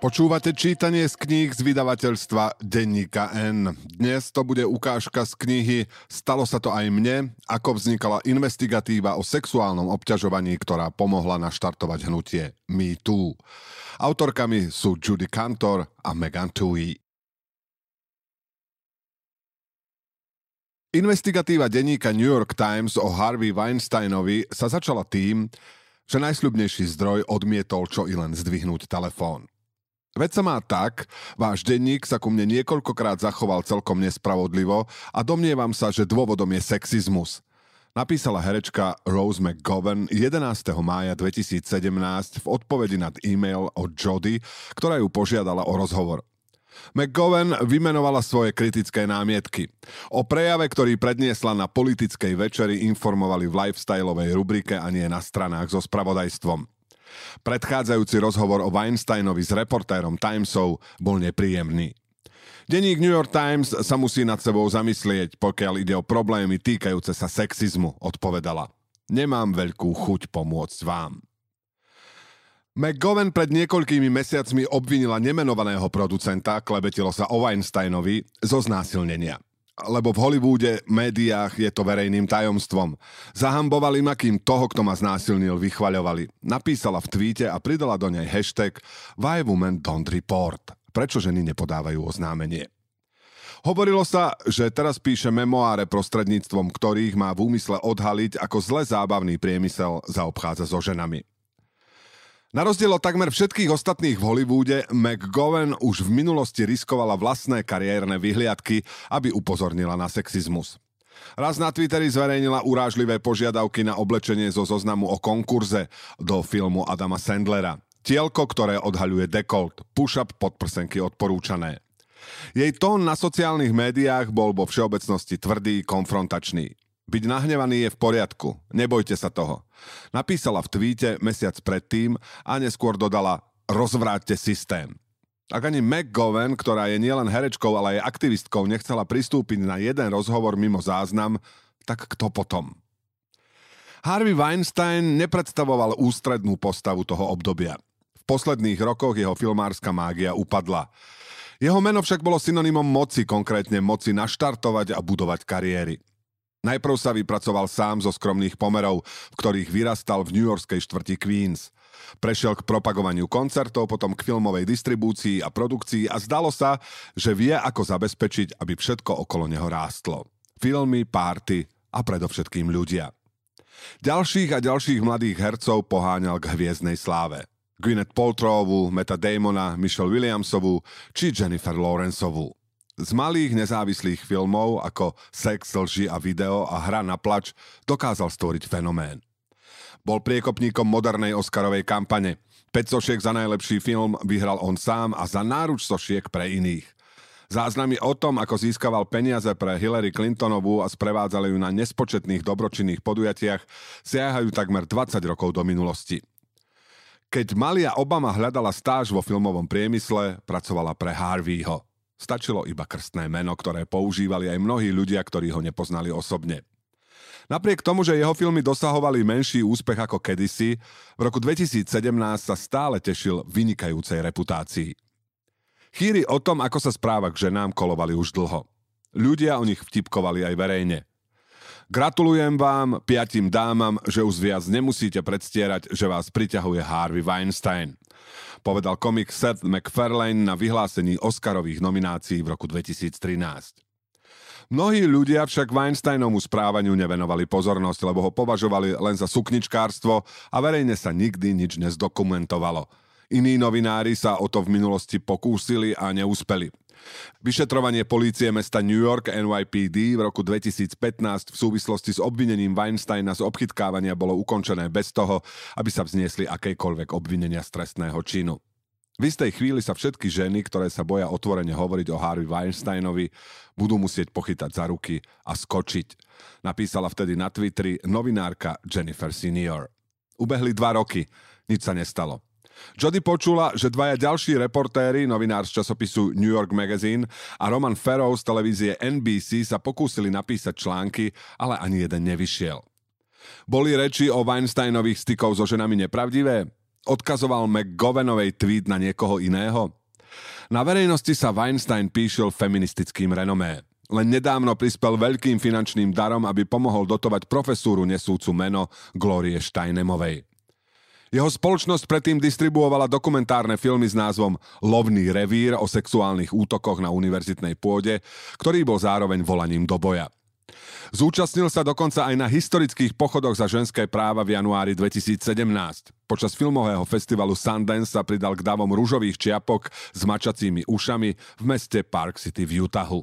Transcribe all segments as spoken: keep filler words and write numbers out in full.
Počúvate čítanie z kníh z vydavateľstva Denníka N. Dnes to bude ukážka z knihy Stalo sa to aj mne, ako vznikala investigatíva o sexuálnom obťažovaní, ktorá pomohla naštartovať hnutie Me Too. Autorkami sú Judy Cantor a Megan Twohey. Investigatíva denníka New York Times o Harvey Weinsteinovi sa začala tým, že najsľubnejší zdroj odmietol čo i len zdvihnúť telefón. Veď sa má tak, váš denník sa ku mne niekoľkokrát zachoval celkom nespravodlivo a domnievam sa, že dôvodom je sexizmus. Napísala herečka Rose McGowan jedenásteho mája dvetisícsedemnásť v odpovedi na e-mail od Jody, ktorá ju požiadala o rozhovor. McGowan vymenovala svoje kritické námietky. O prejave, ktorý predniesla na politickej večeri, informovali v lifestyleovej rubrike a nie na stranách so spravodajstvom. Predchádzajúci rozhovor o Weinsteinovi s reportérom Timesov bol nepríjemný. Denník New York Times sa musí nad sebou zamyslieť, pokiaľ ide o problémy týkajúce sa sexizmu, odpovedala. Nemám veľkú chuť pomôcť vám. McGowan pred niekoľkými mesiacmi obvinila nemenovaného producenta, klebetilo sa o Weinsteinovi, zo znásilnenia. Lebo v Hollywoode, médiách je to verejným tajomstvom. Zahambovali ma, kým toho, kto ma znásilnil, vychvaľovali. Napísala v tweete a pridala do nej hashtag Why women don't report. Prečo ženy nepodávajú oznámenie? Hovorilo sa, že teraz píše memoáre, prostredníctvom ktorých má v úmysle odhaliť, ako zle zábavný priemysel zaobchádza so ženami. Na rozdiel od takmer všetkých ostatných v Hollywoode, McGowan už v minulosti riskovala vlastné kariérne vyhliadky, aby upozornila na sexizmus. Raz na Twitteri zverejnila urážlivé požiadavky na oblečenie zo zoznamu o konkurze do filmu Adama Sandlera. Tielko, ktoré odhaľuje dekolt, push-up podprsenky odporúčané. Jej tón na sociálnych médiách bol vo všeobecnosti tvrdý, konfrontačný. Byť nahnevaný je v poriadku, nebojte sa toho. Napísala v tweete mesiac predtým a neskôr dodala rozvráťte systém. Ak ani McGowan, ktorá je nielen herečkou, ale aj aktivistkou, nechcela pristúpiť na jeden rozhovor mimo záznam, tak kto potom? Harvey Weinstein nepredstavoval ústrednú postavu toho obdobia. V posledných rokoch jeho filmárska mágia upadla. Jeho meno však bolo synonymom moci, konkrétne moci naštartovať a budovať kariéry. Najprv sa vypracoval sám zo skromných pomerov, v ktorých vyrastal v newyorskej štvrti Queens. Prešiel k propagovaniu koncertov, potom k filmovej distribúcii a produkcii a zdalo sa, že vie, ako zabezpečiť, aby všetko okolo neho rástlo. Filmy, párty a predovšetkým ľudia. Ďalších a ďalších mladých hercov poháňal k hviezdnej sláve. Gwyneth Paltrowu, Matta Damona, Michelle Williamsovú či Jennifer Lawrenceovú. Z malých nezávislých filmov ako Sex, lži a video a Hra na plač dokázal stvoriť fenomén. Bol priekopníkom modernej Oscarovej kampane. päť sošiek za najlepší film vyhral on sám a za náruč sošiek pre iných. Záznamy o tom, ako získaval peniaze pre Hillary Clintonovú a sprevádzali ju na nespočetných dobročinných podujatiach, siahajú takmer dvadsať rokov do minulosti. Keď Malia Obama hľadala stáž vo filmovom priemysle, pracovala pre Harveyho. Stačilo iba krstné meno, ktoré používali aj mnohí ľudia, ktorí ho nepoznali osobne. Napriek tomu, že jeho filmy dosahovali menší úspech ako kedysi, v roku dvetisícsedemnásť sa stále tešil vynikajúcej reputácii. Chýry o tom, ako sa správa k ženám, kolovali už dlho. Ľudia o nich vtipkovali aj verejne. Gratulujem vám, piatim dámam, že už viac nemusíte predstierať, že vás priťahuje Harvey Weinstein, povedal komik Seth MacFarlane na vyhlásení Oscarových nominácií v roku dvetisíctrinásť. Mnohí ľudia však Weinsteinovmu správaniu nevenovali pozornosť, lebo ho považovali len za sukničkárstvo a verejne sa nikdy nič nezdokumentovalo. Iní novinári sa o to v minulosti pokúsili a neúspeli. Vyšetrovanie polície mesta New York N Y P D v roku dvetisícpätnásť v súvislosti s obvinením Weinsteina z obchytkávania bolo ukončené bez toho, aby sa vzniesli akékoľvek obvinenia z trestného činu. V istej chvíli sa všetky ženy, ktoré sa boja otvorene hovoriť o Harvey Weinsteinovi, budú musieť pochytať za ruky a skočiť. Napísala vtedy na Twitteri novinárka Jennifer senior. Ubehli dva roky, nič sa nestalo. Jody počula, že dvaja ďalší reportéri, novinár z časopisu New York Magazine a Roman Farrow z televízie N B C sa pokúsili napísať články, ale ani jeden nevyšiel. Boli reči o Weinsteinových stykov so ženami nepravdivé? Odkazoval McGovanovej tweet na niekoho iného? Na verejnosti sa Weinstein píšil feministickým renomé. Len nedávno prispel veľkým finančným darom, aby pomohol dotovať profesúru nesúcu meno Glorie Steinemovej. Jeho spoločnosť predtým distribuovala dokumentárne filmy s názvom Lovný revír o sexuálnych útokoch na univerzitnej pôde, ktorý bol zároveň volaním do boja. Zúčastnil sa dokonca aj na historických pochodoch za ženské práva v januári dvetisícsedemnásť. Počas filmového festivalu Sundance sa pridal k davom ružových čiapok s mačacími ušami v meste Park City v Utahu.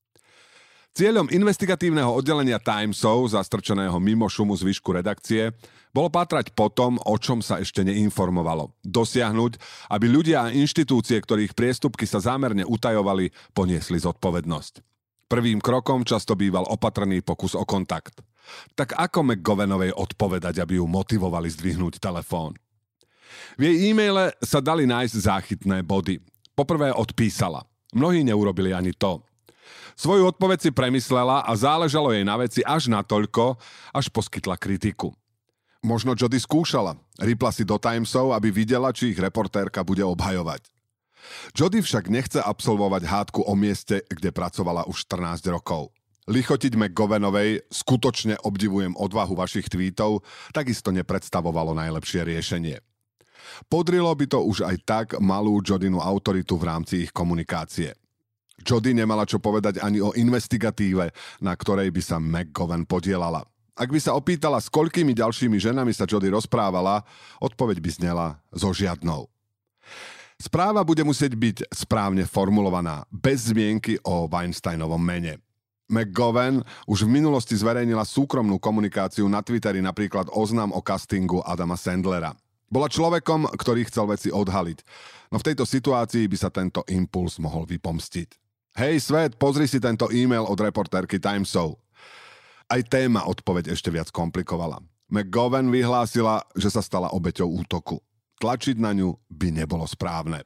Cieľom investigatívneho oddelenia Timesov, zastrčeného mimo šumu zvyšku redakcie, bolo pátrať po tom, o čom sa ešte neinformovalo. Dosiahnuť, aby ľudia a inštitúcie, ktorých priestupky sa zámerne utajovali, poniesli zodpovednosť. Prvým krokom často býval opatrný pokus o kontakt. Tak ako McGovanovej odpovedať, aby ju motivovali zdvihnúť telefón? V jej e-maile sa dali nájsť záchytné body. Poprvé odpísala. Mnohí neurobili ani to. Svoju odpoveď si premyslela a záležalo jej na veci až natoľko, až poskytla kritiku. Možno Jody skúšala. Ripla si do Timesov, aby videla, či ich reportérka bude obhajovať. Jody však nechce absolvovať hádku o mieste, kde pracovala už štrnásť rokov. Lichotiť McGovanovej, skutočne obdivujem odvahu vašich tweetov, takisto nepredstavovalo najlepšie riešenie. Podrilo by to už aj tak malú Jodynu autoritu v rámci ich komunikácie. Jody nemala čo povedať ani o investigatíve, na ktorej by sa McGovan podielala. Ak by sa opýtala, s koľkými ďalšími ženami sa Jody rozprávala, odpoveď by znela so žiadnou. Správa bude musieť byť správne formulovaná, bez zmienky o Weinsteinovom mene. McGovan už v minulosti zverejnila súkromnú komunikáciu na Twitteri, napríklad oznam o castingu Adama Sandlera. Bola človekom, ktorý chcel veci odhaliť, no v tejto situácii by sa tento impuls mohol vypomstiť. Hej svet, pozri si tento e-mail od reportérky Timesov. Aj téma odpoveď ešte viac komplikovala. McGovan vyhlásila, že sa stala obeťou útoku. Tlačiť na ňu by nebolo správne.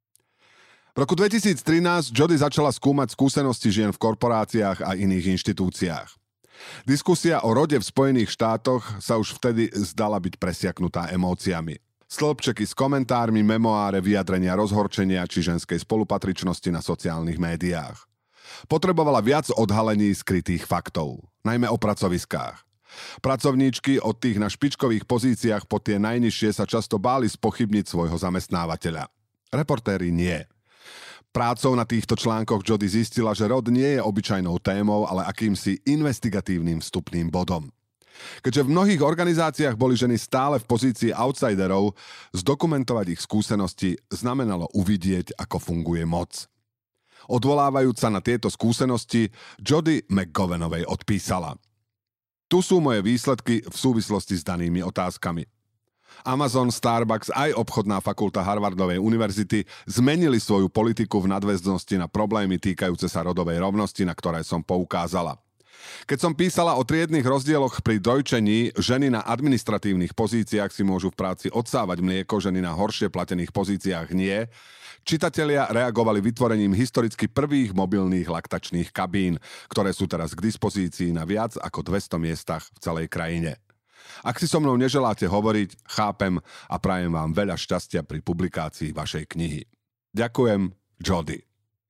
V roku dvetisíctrinásť Jody začala skúmať skúsenosti žien v korporáciách a iných inštitúciách. Diskusia o rode v Spojených štátoch sa už vtedy zdala byť presiaknutá emóciami. Stĺpčeky s komentármi, memoáre, vyjadrenia rozhorčenia či ženskej spolupatričnosti na sociálnych médiách. Potrebovala viac odhalení skrytých faktov, najmä o pracoviskách. Pracovníčky od tých na špičkových pozíciách po tie najnižšie sa často báli spochybniť svojho zamestnávateľa. Reportéri nie. Prácou na týchto článkoch Jody zistila, že rod nie je obyčajnou témou, ale akýmsi investigatívnym vstupným bodom. Keďže v mnohých organizáciách boli ženy stále v pozícii outsiderov, zdokumentovať ich skúsenosti znamenalo uvidieť, ako funguje moc. Odvolávajúc sa na tieto skúsenosti, Jody McGovanovej odpísala: Tu sú moje výsledky v súvislosti s danými otázkami. Amazon, Starbucks aj obchodná fakulta Harvardovej univerzity zmenili svoju politiku v nadväznosti na problémy týkajúce sa rodovej rovnosti, na ktoré som poukázala. Keď som písala o triednych rozdieloch pri dojčení, ženy na administratívnych pozíciách si môžu v práci odsávať mlieko, ženy na horšie platených pozíciách nie, čitatelia reagovali vytvorením historicky prvých mobilných laktačných kabín, ktoré sú teraz k dispozícii na viac ako dvesto miestach v celej krajine. Ak si so mnou neželáte hovoriť, chápem a prajem vám veľa šťastia pri publikácii vašej knihy. Ďakujem, Jody.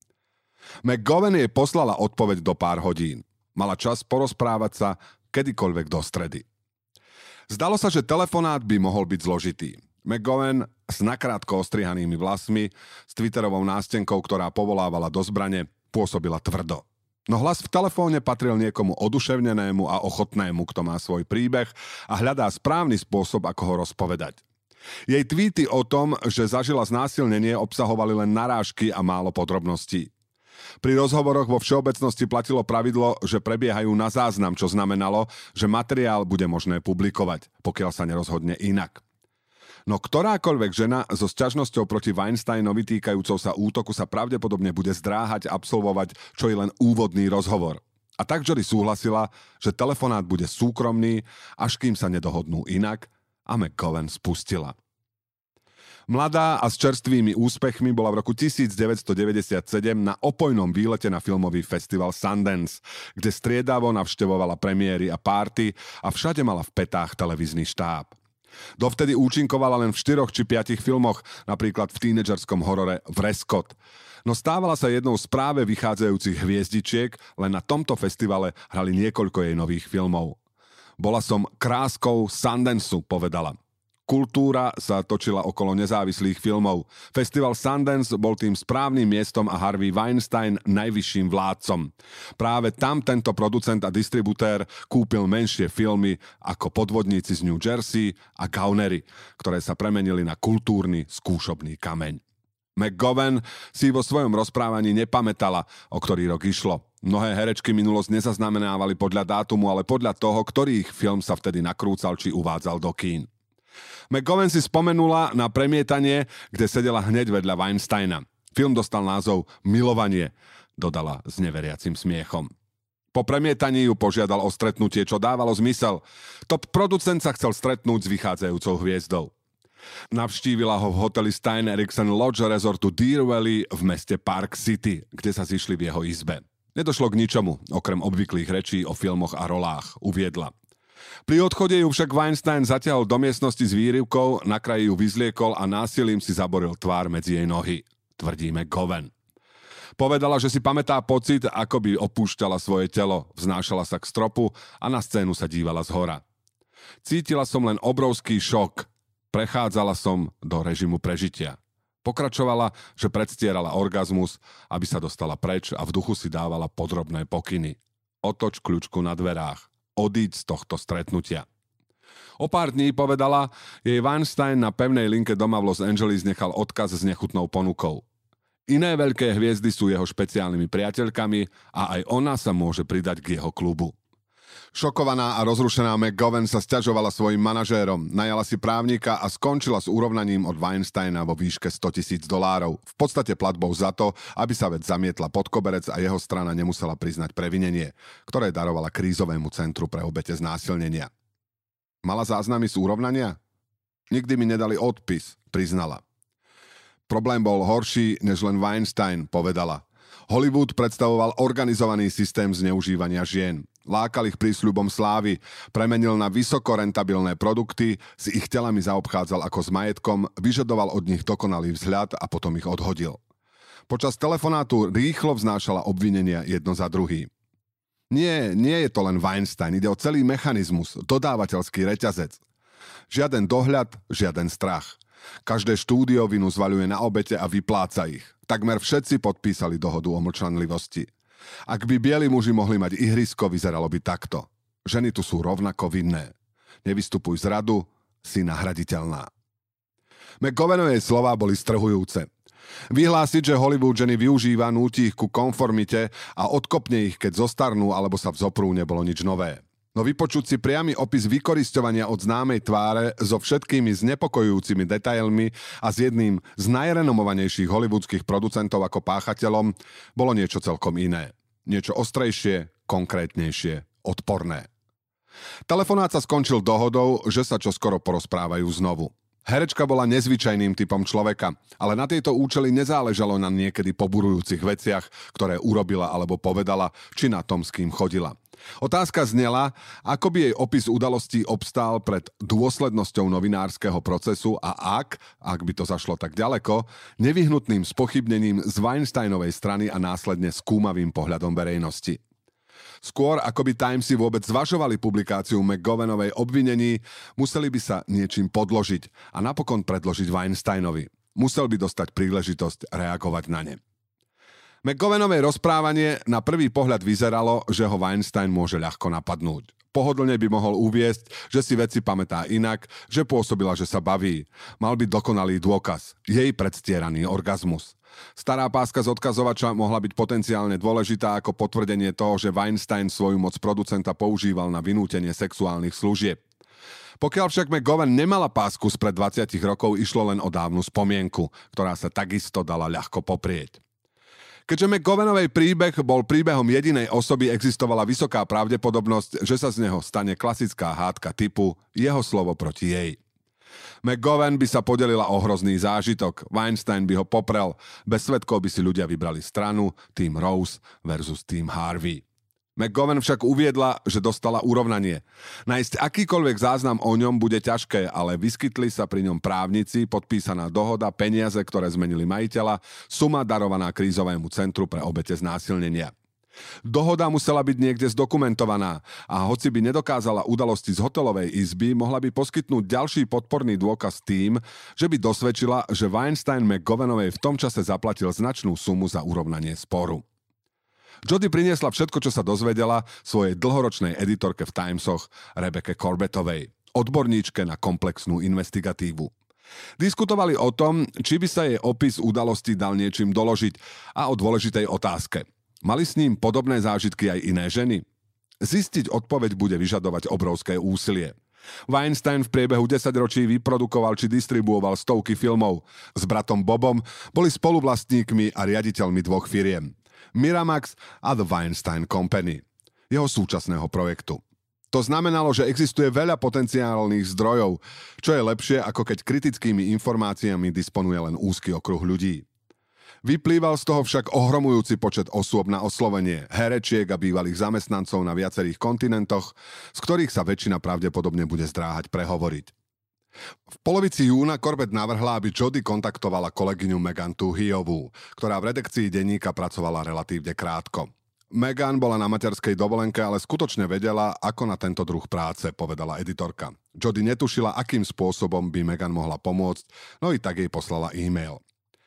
McGovan jej poslala odpoveď do pár hodín. Mala čas porozprávať sa kedykoľvek do stredy. Zdalo sa, že telefonát by mohol byť zložitý. McGovan s nakrátko ostrihanými vlasmi, s twitterovou nástenkou, ktorá povolávala do zbrane, pôsobila tvrdo. No hlas v telefóne patril niekomu oduševnenému a ochotnému, kto má svoj príbeh a hľadá správny spôsob, ako ho rozpovedať. Jej tweety o tom, že zažila znásilnenie, obsahovali len narážky a málo podrobností. Pri rozhovoroch vo všeobecnosti platilo pravidlo, že prebiehajú na záznam, čo znamenalo, že materiál bude možné publikovať, pokiaľ sa nerozhodne inak. No ktorákoľvek žena so sťažnosťou proti Weinsteinovi týkajúcou sa útoku sa pravdepodobne bude zdráhať absolvovať čo i len úvodný rozhovor. A tak Jody súhlasila, že telefonát bude súkromný, až kým sa nedohodnú inak, a McGovan spustila. Mladá a s čerstvými úspechmi bola v roku devätnásťstodeväťdesiatsedem na opojnom výlete na filmový festival Sundance, kde striedavo navštevovala premiéry a párty a všade mala v petách televízny štáb. Dovtedy účinkovala len v štyroch či piatich filmoch, napríklad v tínedžerskom horore Vrescott. No stávala sa jednou z práve vychádzajúcich hviezdičiek, len na tomto festivale hrali niekoľko jej nových filmov. Bola som kráskou Sundanceu, povedala. Kultúra sa točila okolo nezávislých filmov. Festival Sundance bol tým správnym miestom a Harvey Weinstein najvyšším vládcom. Práve tam tento producent a distributér kúpil menšie filmy ako Podvodníci z New Jersey a Gaunery, ktoré sa premenili na kultúrny skúšobný kameň. McGovern si vo svojom rozprávaní nepamätala, o ktorý rok išlo. Mnohé herečky minulosť nezaznamenávali podľa dátumu, ale podľa toho, ktorý ich film sa vtedy nakrúcal či uvádzal do kín. McGovern si spomenula na premietanie, kde sedela hneď vedľa Weinsteina. Film dostal názov Milovanie, dodala s neveriacim smiechom. Po premietaní ju požiadal o stretnutie, čo dávalo zmysel. Top producent sa chcel stretnúť s vychádzajúcou hviezdou. Navštívila ho v hoteli Stein Eriksen Lodge resortu Deer Valley v meste Park City, kde sa zišli v jeho izbe. Nedošlo k ničomu, okrem obvyklých rečí o filmoch a rolách, uviedla. Pri odchode ju však Weinstein zatiahol do miestnosti s výrivkou, na kraji ju vyzliekol a násilím si zaboril tvár medzi jej nohy, tvrdí McGovern. Povedala, že si pamätá pocit, ako by opúšťala svoje telo, vznášala sa k stropu a na scénu sa dívala zhora. Cítila som len obrovský šok. Prechádzala som do režimu prežitia. Pokračovala, že predstierala orgazmus, aby sa dostala preč a v duchu si dávala podrobné pokyny. Otoč kľučku na dverách. Odíď z tohto stretnutia. O pár dní, povedala, jej Weinstein na pevnej linke doma v Los Angeles nechal odkaz s nechutnou ponukou. Iné veľké hviezdy sú jeho špeciálnymi priateľkami a aj ona sa môže pridať k jeho klubu. Šokovaná a rozrušená McGovern sa sťažovala svojim manažérom, najala si právnika a skončila s urovnaním od Weinsteina vo výške stotisíc dolárov. V podstate platbou za to, aby sa vec zamietla pod koberec a jeho strana nemusela priznať previnenie, ktoré darovala krízovému centru pre obete znásilnenia. Mala záznamy z urovnania? Nikdy mi nedali odpis, priznala. Problém bol horší než len Weinstein, povedala. Hollywood predstavoval organizovaný systém zneužívania žien. Lákal ich prísľubom slávy, premenil na vysoko rentabilné produkty, s ich telami zaobchádzal ako s majetkom, vyžadoval od nich dokonalý vzhľad a potom ich odhodil. Počas telefonátu rýchlo vznášala obvinenia jedno za druhým. Nie, nie je to len Weinstein, ide o celý mechanizmus, dodávateľský reťazec. Žiaden dohľad, žiaden strach. Každé štúdio vinu zvaľuje na obete a vypláca ich. Takmer všetci podpísali dohodu o mlčanlivosti. Ak by bieli muži mohli mať ihrisko, vyzeralo by takto. Ženy tu sú rovnako vinné. Nevystupuj z radu, si nahraditeľná. McGovernovej slová boli strhujúce. Vyhlásiť, že Hollywood ženy využíva, núti ich ku konformite a odkopne ich, keď zostarnú alebo sa vzoprú, nebolo nič nové. No vypočuť si priamy opis vykorisťovania od známej tváre so všetkými znepokojujúcimi detailmi a s jedným z najrenomovanejších hollywoodských producentov ako páchateľom bolo niečo celkom iné. Niečo ostrejšie, konkrétnejšie, odporné. Telefonát sa skončil dohodou, že sa čoskoro porozprávajú znovu. Herečka bola nezvyčajným typom človeka, ale na tieto účely nezáležalo na niekedy poburujúcich veciach, ktoré urobila alebo povedala, či na tom, s kým chodila. Otázka znela, ako by jej opis udalostí obstál pred dôslednosťou novinárskeho procesu a ak, ak by to zašlo tak ďaleko, nevyhnutným spochybnením z Weinsteinovej strany a následne skúmavým pohľadom verejnosti. Skôr, ako by Timesy vôbec zvažovali publikáciu McGovernovej obvinení, museli by sa niečím podložiť a napokon predložiť Weinsteinovi. Musel by dostať príležitosť reagovať na ne. McGovernové rozprávanie na prvý pohľad vyzeralo, že ho Weinstein môže ľahko napadnúť. Pohodlne by mohol uviesť, že si veci pamätá inak, že pôsobila, že sa baví. Mal by dokonalý dôkaz, jej predstieraný orgazmus. Stará páska z odkazovača mohla byť potenciálne dôležitá ako potvrdenie toho, že Weinstein svoju moc producenta používal na vynútenie sexuálnych služieb. Pokiaľ však McGovern nemala pásku spred dvadsiatich rokov, išlo len o dávnu spomienku, ktorá sa takisto dala ľahko poprieť. Keďže McGovernovej príbeh bol príbehom jedinej osoby, existovala vysoká pravdepodobnosť, že sa z neho stane klasická hádka typu jeho slovo proti jej. McGovern by sa podelila o hrozný zážitok, Weinstein by ho poprel, bez svedkov by si ľudia vybrali stranu, tým Rose versus tým Harvey. McGovern však uviedla, že dostala urovnanie. Nájsť akýkoľvek záznam o ňom bude ťažké, ale vyskytli sa pri ňom právnici, podpísaná dohoda, peniaze, ktoré zmenili majiteľa, suma darovaná krízovému centru pre obete znásilnenia. Dohoda musela byť niekde zdokumentovaná a hoci by nedokázala udalosti z hotelovej izby, mohla by poskytnúť ďalší podporný dôkaz tým, že by dosvedčila, že Weinstein McGovernovej v tom čase zaplatil značnú sumu za urovnanie sporu. Jody priniesla všetko, čo sa dozvedela svojej dlhoročnej editorke v Timesoch Rebecca Corbettovej, odborníčke na komplexnú investigatívu. Diskutovali o tom, či by sa jej opis udalosti dal niečím doložiť a o dôležitej otázke. Mali s ním podobné zážitky aj iné ženy? Zistiť odpoveď bude vyžadovať obrovské úsilie. Weinstein v priebehu desaťročí vyprodukoval či distribuoval stovky filmov. S bratom Bobom boli spoluvlastníkmi a riaditeľmi dvoch firiem. Miramax a The Weinstein Company, jeho súčasného projektu. To znamenalo, že existuje veľa potenciálnych zdrojov, čo je lepšie, ako keď kritickými informáciami disponuje len úzky okruh ľudí. Vyplýval z toho však ohromujúci počet osôb na oslovenie, herečiek a bývalých zamestnancov na viacerých kontinentoch, z ktorých sa väčšina pravdepodobne bude zdráhať prehovoriť. V polovici júna Corbett navrhla, aby Jody kontaktovala kolegyňu Megan Twohyovú, ktorá v redakcii denníka pracovala relatívne krátko. Megan bola na materskej dovolenke, ale skutočne vedela, ako na tento druh práce, povedala editorka. Jody netušila, akým spôsobom by Megan mohla pomôcť, no i tak jej poslala e-mail.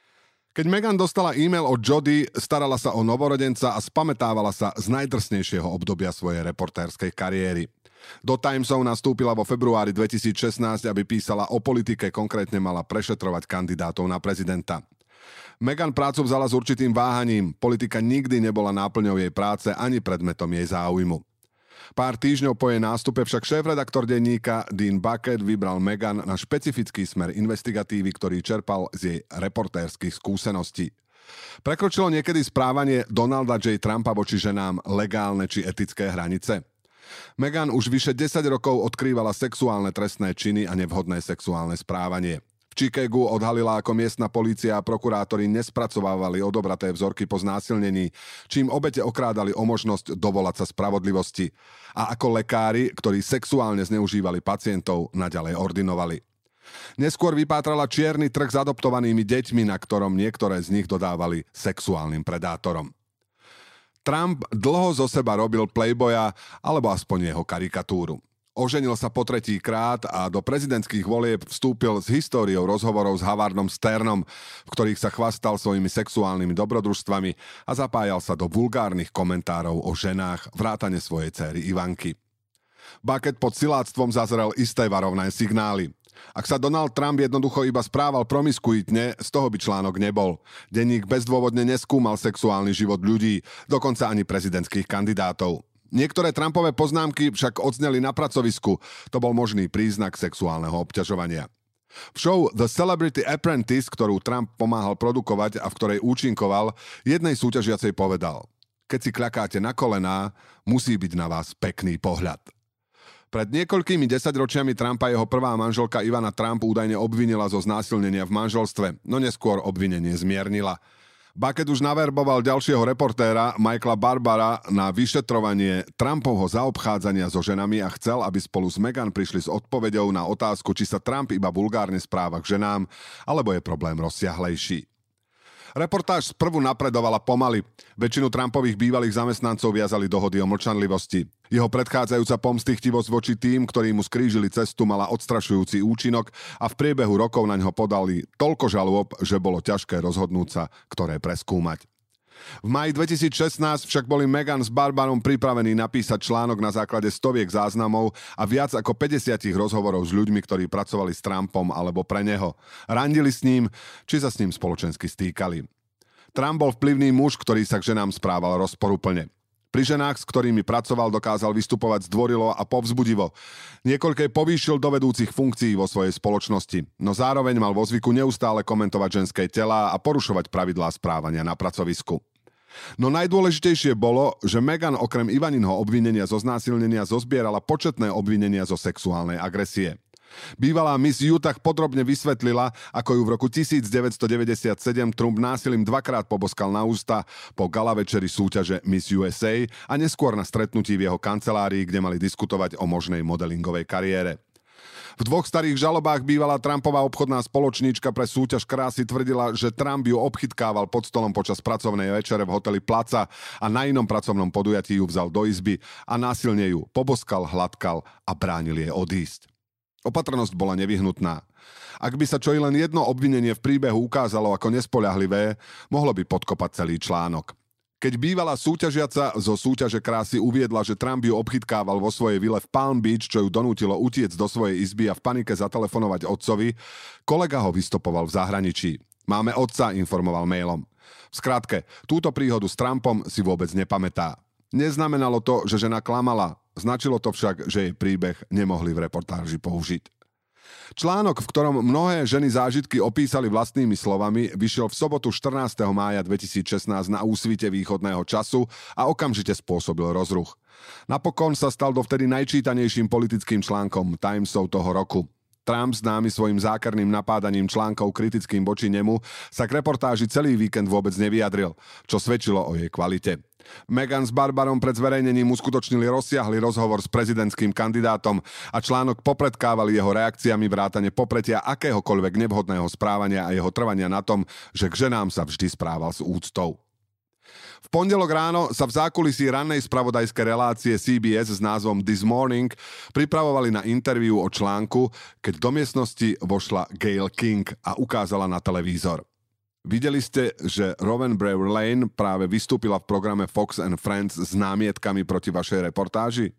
Keď Megan dostala e-mail od Jody, starala sa o novorodenca a spamätávala sa z najdrsnejšieho obdobia svojej reportérskej kariéry. Do Timesov nastúpila vo februári dvetisícšestnásť, aby písala o politike, konkrétne mala prešetrovať kandidátov na prezidenta. Megan prácu vzala s určitým váhaním, politika nikdy nebola náplňou jej práce ani predmetom jej záujmu. Pár týždňov po jej nástupe však šéfredaktor denníka Dean Bucket vybral Megan na špecifický smer investigatívy, ktorý čerpal z jej reportérskych skúseností. Prekročilo niekedy správanie Donalda J. Trumpa voči ženám legálne či etické hranice? Megan už vyše desať rokov odkrývala sexuálne trestné činy a nevhodné sexuálne správanie. V Chicagu odhalila, ako miestna polícia a prokurátori nespracovávali odobraté vzorky po znásilnení, čím obete okrádali o možnosť dovolať sa spravodlivosti. A ako lekári, ktorí sexuálne zneužívali pacientov, naďalej ordinovali. Neskôr vypátrala čierny trh s adoptovanými deťmi, na ktorom niektoré z nich dodávali sexuálnym predátorom. Trump dlho zo seba robil playboya, alebo aspoň jeho karikatúru. Oženil sa po tretí krát a do prezidentských volieb vstúpil s históriou rozhovorov s Howardom Sternom, v ktorých sa chvastal svojimi sexuálnymi dobrodružstvami a zapájal sa do vulgárnych komentárov o ženách vrátane svojej dcéry Ivanky. Bucket pod siláctvom zazrel isté varovné signály. Ak sa Donald Trump jednoducho iba správal promiskuitne, z toho by článok nebol. Denník bezdôvodne neskúmal sexuálny život ľudí, dokonca ani prezidentských kandidátov. Niektoré Trumpové poznámky však odzneli na pracovisku. To bol možný príznak sexuálneho obťažovania. V show The Celebrity Apprentice, ktorú Trump pomáhal produkovať a v ktorej účinkoval, jednej súťažiacej povedal: keď si kľakáte na kolená, musí byť na vás pekný pohľad. Pred niekoľkými desaťročiami Trumpa jeho prvá manželka Ivana Trump údajne obvinila zo znásilnenia v manželstve, no neskôr obvinenie zmiernila. Bucket už naverboval ďalšieho reportéra, Michaela Barbara, na vyšetrovanie Trumpovho zaobchádzania so ženami a chcel, aby spolu s Meghan prišli s odpoveďou na otázku, či sa Trump iba vulgárne správa k ženám, alebo je problém rozsiahlejší. Reportáž sprvu napredovala pomaly. Väčšinu Trumpových bývalých zamestnancov viazali dohody o mlčanlivosti. Jeho predchádzajúca pomstychtivosť voči tým, ktorí mu skrížili cestu, mala odstrašujúci účinok a v priebehu rokov na ňo podali toľko žalôb, že bolo ťažké rozhodnúť sa, ktoré preskúmať. V máji dvetisícšestnásť však boli Meghan s Barbarom pripravení napísať článok na základe stoviek záznamov a viac ako päťdesiat rozhovorov s ľuďmi, ktorí pracovali s Trumpom alebo pre neho. Randili s ním, či sa s ním spoločensky stýkali. Trump bol vplyvný muž, ktorý sa k ženám správal rozporuplne. Pri ženách, s ktorými pracoval, dokázal vystupovať zdvorilo a povzbudivo. Niekoľkej povýšil do vedúcich funkcií vo svojej spoločnosti, no zároveň mal vo zvyku neustále komentovať ženské telá a porušovať pravidlá správania na pracovisku. No najdôležitejšie bolo, že Meghan okrem Ivaninho obvinenia zo znásilnenia zozbierala početné obvinenia zo sexuálnej agresie. Bývalá Miss Utah podrobne vysvetlila, ako ju v roku devätnásťstodeväťdesiatsedem Trump násilím dvakrát poboskal na ústa po gala večeri súťaže Miss U S A a neskôr na stretnutí v jeho kancelárii, kde mali diskutovať o možnej modelingovej kariére. V dvoch starých žalobách bývalá Trumpová obchodná spoločníčka pre súťaž krásy tvrdila, že Trump ju obchytkával pod stolom počas pracovnej večere v hoteli Plaza a na inom pracovnom podujatí ju vzal do izby a násilne ju poboskal, hladkal a bránil jej odísť. Opatrnosť bola nevyhnutná. Ak by sa čo i len jedno obvinenie v príbehu ukázalo ako nespoľahlivé, mohlo by podkopať celý článok. Keď bývalá súťažiaca zo súťaže krásy uviedla, že Trump ju obchytkával vo svojej vile v Palm Beach, čo ju donútilo utiec do svojej izby a v panike zatelefonovať otcovi, kolega ho vystopoval v zahraničí. Máme otca, informoval mailom. V skratke, túto príhodu s Trumpom si vôbec nepamätá. Neznamenalo to, že žena klamala. Značilo to však, že jej príbeh nemohli v reportáži použiť. Článok, v ktorom mnohé ženy zážitky opísali vlastnými slovami, vyšiel v sobotu štrnásteho mája dvetisícšestnásť na úsvite východného času a okamžite spôsobil rozruch. Napokon sa stal dovtedy najčítanejším politickým článkom Timesov toho roku. Trump, známy svojim zákerným napádaním článkov kritickým voči nemu, sa k reportáži celý víkend vôbec nevyjadril, čo svedčilo o jej kvalite. Meghan s Barbarom pred zverejnením uskutočnili rozsiahly rozhovor s prezidentským kandidátom a článok popredkávali jeho reakciami vrátane popretia akéhokoľvek nevhodného správania a jeho trvania na tom, že k ženám sa vždy správal s úctou. V pondelok ráno sa v zákulisí rannej spravodajskej relácie C B S s názvom This Morning pripravovali na interviu o článku, keď do miestnosti vošla Gayle King a ukázala na televízor. Videli ste, že Rowan Brewer Lane práve vystúpila v programe Fox and Friends s námietkami proti vašej reportáži?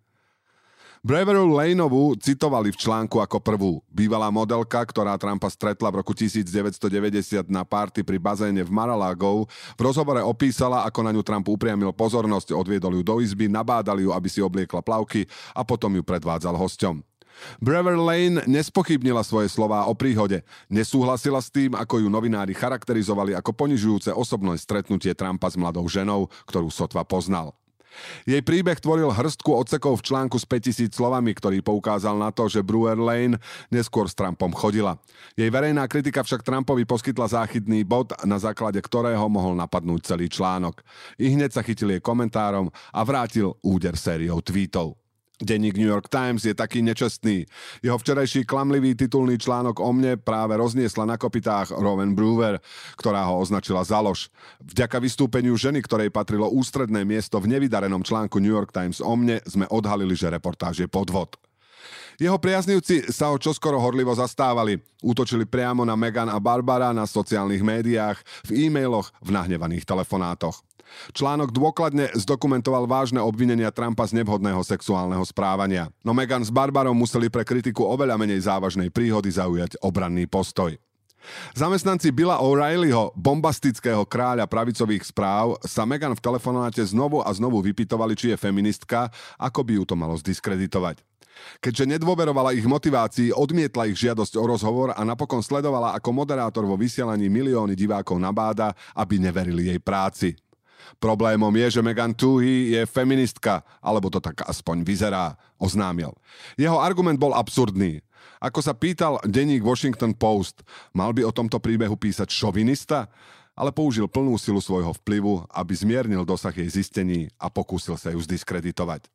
Breweru Laneovú citovali v článku ako prvú. Bývalá modelka, ktorá Trumpa stretla v roku devätnásťstodeväťdesiat na party pri bazéne v Mar-a-Lago, v rozhovore opísala, ako na ňu Trump upriamil pozornosť, odviedol ju do izby, nabádal ju, aby si obliekla plavky a potom ju predvádzal hosťom. Brewer Lane nespochybnila svoje slová o príhode. Nesúhlasila s tým, ako ju novinári charakterizovali ako ponižujúce osobné stretnutie Trumpa s mladou ženou, ktorú sotva poznal. Jej príbeh tvoril hrstku odsekov v článku s päťtisíc slovami, ktorý poukázal na to, že Brewer Lane neskôr s Trumpom chodila. Jej verejná kritika však Trumpovi poskytla záchytný bod, na základe ktorého mohol napadnúť celý článok. I hneď sa chytil jej komentárom a vrátil úder sériou tweetov. Denník New York Times je taký nečestný. Jeho včerajší klamlivý titulný článok o mne práve rozniesla na kopytách Rowan Brewer, ktorá ho označila za lož. Vďaka vystúpeniu ženy, ktorej patrilo ústredné miesto v nevydarenom článku New York Times o mne, sme odhalili, že reportáž je podvod. Jeho priaznivci sa ho čoskoro horlivo zastávali. Útočili priamo na Meghan a Barbara na sociálnych médiách, v e-mailoch, v nahnevaných telefonátoch. Článok dôkladne zdokumentoval vážne obvinenia Trumpa z nevhodného sexuálneho správania. No Meghan s Barbarom museli pre kritiku oveľa menej závažnej príhody zaujať obranný postoj. Zamestnanci Billa O'Reillyho, bombastického kráľa pravicových správ, sa Meghan v telefonáte znovu a znovu vypytovali, či je feministka, ako by ju to malo zdiskreditovať. Keďže nedôverovala ich motivácii, odmietla ich žiadosť o rozhovor a napokon sledovala, ako moderátor vo vysielaní milióny divákov nabáda, aby neverili jej práci. Problémom je, že Meghan Toohey je feministka, alebo to tak aspoň vyzerá, oznámil. Jeho argument bol absurdný. Ako sa pýtal denník Washington Post, mal by o tomto príbehu písať šovinista? Ale použil plnú silu svojho vplyvu, aby zmiernil dosah jej zistení a pokúsil sa ju zdiskreditovať.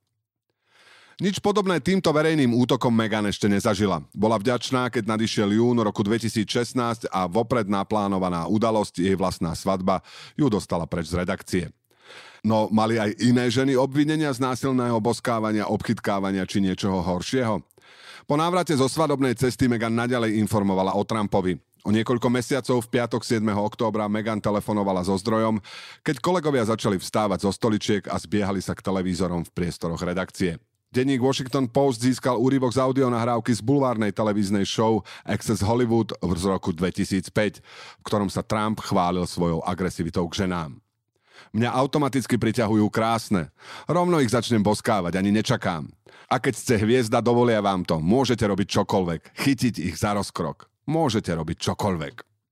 Nič podobné týmto verejným útokom Meghan ešte nezažila. Bola vďačná, keď nadišiel jún roku dvetisícšestnásť a vopred naplánovaná udalosť, jej vlastná svadba, ju dostala preč z redakcie. No mali aj iné ženy obvinenia z násilného boskávania, obchytkávania či niečoho horšieho? Po návrate zo svadobnej cesty Meghan naďalej informovala o Trumpovi. O niekoľko mesiacov v piatok siedmeho októbra Meghan telefonovala so zdrojom, keď kolegovia začali vstávať zo stoličiek a zbiehali sa k televízorom v priestoroch redakcie. Denník Washington Post získal úryvok z audionahrávky z bulvárnej televíznej show Access Hollywood z roku dvetisícpäť, v ktorom sa Trump chválil svojou agresivitou k ženám. Mňa automaticky priťahujú krásne. Rovno ich začnem boskávať, ani nečakám. A keď ste hviezda, dovolia vám to. Môžete robiť čokoľvek. Chytiť ich za rozkrok. Môžete robiť čokoľvek.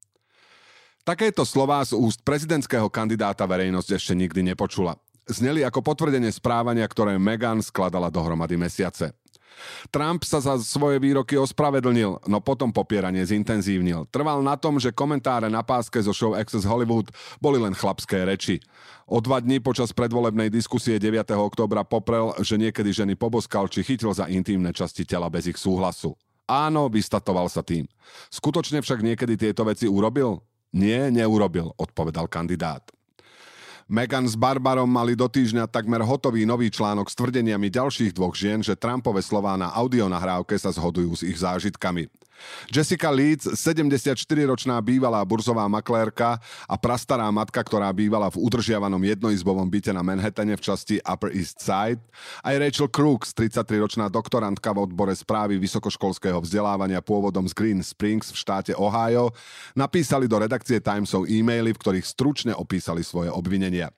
Takéto slová z úst prezidentského kandidáta verejnosť ešte nikdy nepočula. Zneli ako potvrdenie správania, ktoré Meghan skladala dohromady mesiace. Trump sa za svoje výroky ospravedlnil, no potom popieranie zintenzívnil. Trval na tom, že komentáre na páske zo show Access Hollywood boli len chlapské reči. O dva dní počas predvolebnej diskusie deviateho októbra poprel, že niekedy ženy poboskal či chytil za intímne časti tela bez ich súhlasu. Áno, vystatoval sa tým. Skutočne však niekedy tieto veci urobil? Nie, neurobil, odpovedal kandidát. Meghan s Barbarom mali do týždňa takmer hotový nový článok s tvrdeniami ďalších dvoch žien, že Trumpove slová na audionahrávke sa zhodujú s ich zážitkami. Jessica Leeds, sedemdesiatštyriročná bývalá burzová maklérka a prastará matka, ktorá bývala v udržiavanom jednoizbovom byte na Manhattane v časti Upper East Side, aj Rachel Crooks, tridsaťtriročná doktorantka v odbore správy vysokoškolského vzdelávania pôvodom z Green Springs v štáte Ohio, napísali do redakcie Timesov e-maily, v ktorých stručne opísali svoje obvinenia.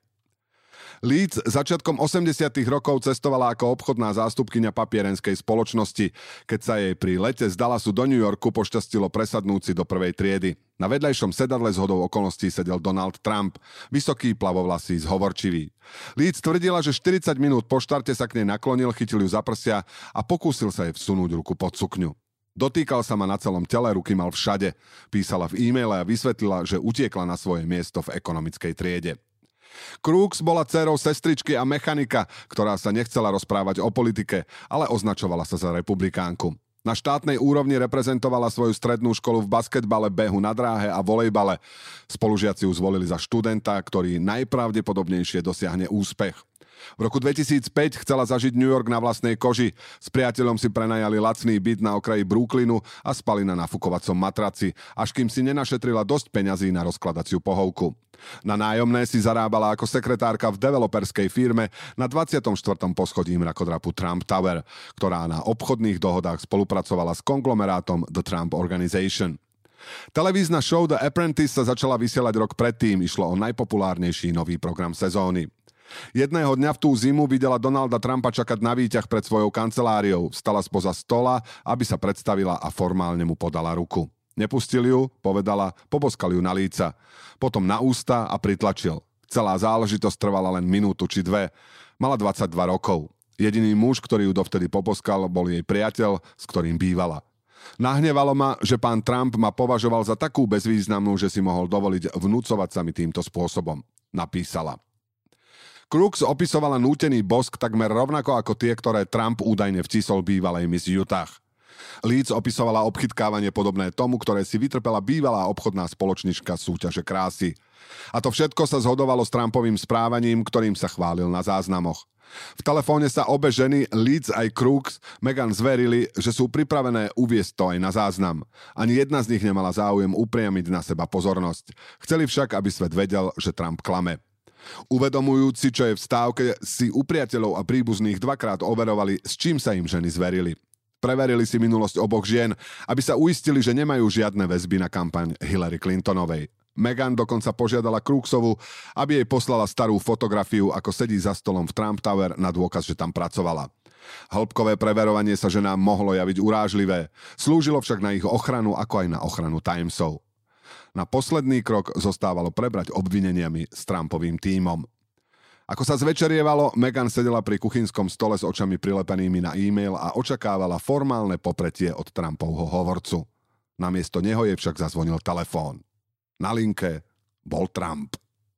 Leeds začiatkom osemdesiatych rokov cestovala ako obchodná zástupkyňa papierenskej spoločnosti, keď sa jej pri lete z Dallasu do New Yorku pošťastilo presadnúť si do prvej triedy. Na vedľajšom sedadle zhodou okolností sedel Donald Trump, vysoký, plavovlasý, zhovorčivý. Leeds tvrdila, že štyridsať minút po štarte sa k nej naklonil, chytil ju za prsia a pokúsil sa jej vsunúť ruku pod sukňu. Dotýkal sa ma na celom tele, ruky mal všade. Písala v e-maile a vysvetlila, že utiekla na svoje miesto v ekonomickej triede. Crooks bola dcérou sestričky a mechanika, ktorá sa nechcela rozprávať o politike, ale označovala sa za republikánku. Na štátnej úrovni reprezentovala svoju strednú školu v basketbale, behu na dráhe a volejbale. Spolužiaci ju zvolili za študenta, ktorý najpravdepodobnejšie dosiahne úspech. V roku dvetisícpäť chcela zažiť New York na vlastnej koži. S priateľom si prenajali lacný byt na okraji Brooklynu a spali na nafukovacom matraci, až kým si nenašetrila dosť peňazí na rozkladaciu pohovku. Na nájomné si zarábala ako sekretárka v developerskej firme na dvadsiatom štvrtom poschodí mrakodrapu Trump Tower, ktorá na obchodných dohodách spolupracovala s konglomerátom The Trump Organization. Televízna show The Apprentice sa začala vysielať rok predtým, išlo o najpopulárnejší nový program sezóny. Jedného dňa v tú zimu videla Donalda Trumpa čakať na výťah pred svojou kanceláriou. Vstala spoza stola, aby sa predstavila a formálne mu podala ruku. Nepustil ju, povedala, poboskal ju na líca. Potom na ústa a pritlačil. Celá záležitosť trvala len minútu či dve. Mala dvadsaťdva rokov. Jediný muž, ktorý ju dovtedy poboskal, bol jej priateľ, s ktorým bývala. Nahnevalo ma, že pán Trump ma považoval za takú bezvýznamnú, že si mohol dovoliť vnúcovať sa mi týmto spôsobom. Napísala. Crooks opisovala nútený bosk takmer rovnako ako tie, ktoré Trump údajne vtisol bývalej Miss Utah. Leeds opisovala obchytkávanie podobné tomu, ktoré si vytrpela bývalá obchodná spoločnička súťaže krásy. A to všetko sa zhodovalo s Trumpovým správaním, ktorým sa chválil na záznamoch. V telefóne sa obe ženy, Leeds aj Crooks, Meghan zverili, že sú pripravené uviesť to aj na záznam. Ani jedna z nich nemala záujem upriamiť na seba pozornosť. Chceli však, aby svet vedel, že Trump klame. Uvedomujúci, čo je v stávke, si u priateľov a príbuzných dvakrát overovali, s čím sa im ženy zverili. Preverili si minulosť oboch žien, aby sa uistili, že nemajú žiadne väzby na kampaň Hillary Clintonovej. Meghan dokonca požiadala Crooksovu, aby jej poslala starú fotografiu, ako sedí za stolom v Trump Tower na dôkaz, že tam pracovala. Hĺbkové preverovanie sa ženám mohlo javiť urážlivé. Slúžilo však na ich ochranu, ako aj na ochranu Timesov. Na posledný krok zostávalo prebrať obvineniami s Trumpovým tímom. Ako sa zvečerievalo, Meghan sedela pri kuchynskom stole s očami prilepenými na e-mail a očakávala formálne popretie od Trumpovho hovorcu. Namiesto neho jej však zazvonil telefón. Na linke bol Trump.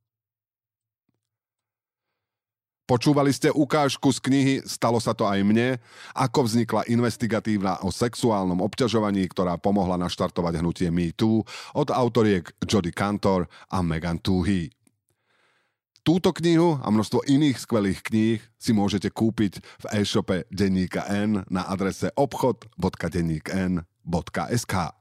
Počúvali ste ukážku z knihy Stalo sa to aj mne, ako vznikla investigatívna o sexuálnom obťažovaní, ktorá pomohla naštartovať hnutie Me Too od autoriek Jodi Kantor a Megan Twohey. Túto knihu a množstvo iných skvelých kníh si môžete kúpiť v e-shope Denníka N na adrese obchod bodka denník n bodka es ká.